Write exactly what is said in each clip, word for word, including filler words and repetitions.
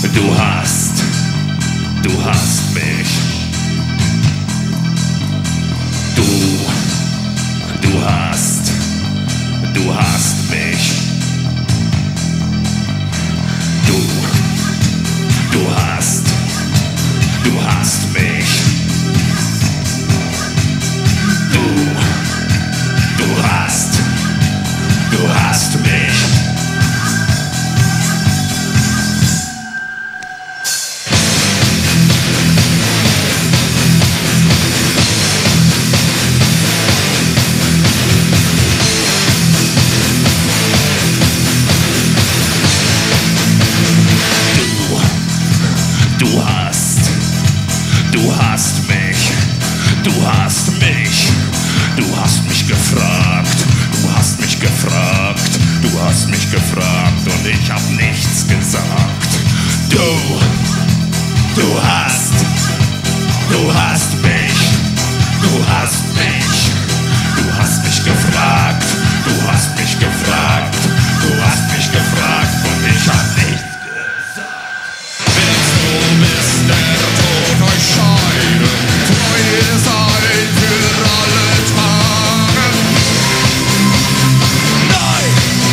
Du hast, du hast mich. Du, du hast, du hast mich. Du, du hast, du hast mich. Du, du hast, du hast mich. Du hast, du hast mich, du hast mich, du hast mich gefragt, du hast mich gefragt, du hast mich gefragt und ich hab nichts gesagt. Du, du hast, du hast mich, du hast mich, du hast mich gefragt, du hast mich gefragt, du hast mich gefragt und ich hab nichts gesagt. Der Tod euch scheiden, Treue sein für alle Tage. Nein!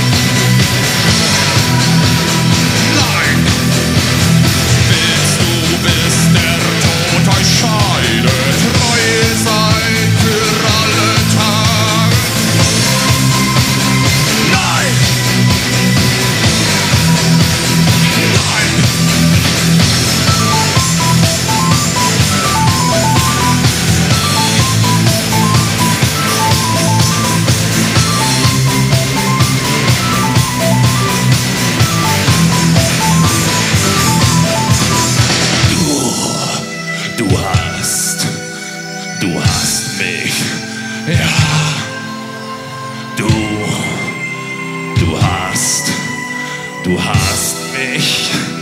Nein! Willst du, bis der Tod euch scheidet, Treue sein für alle Tage. Nein! Nein! Du hast, du hast mich, ja, du, du hast, du hast mich.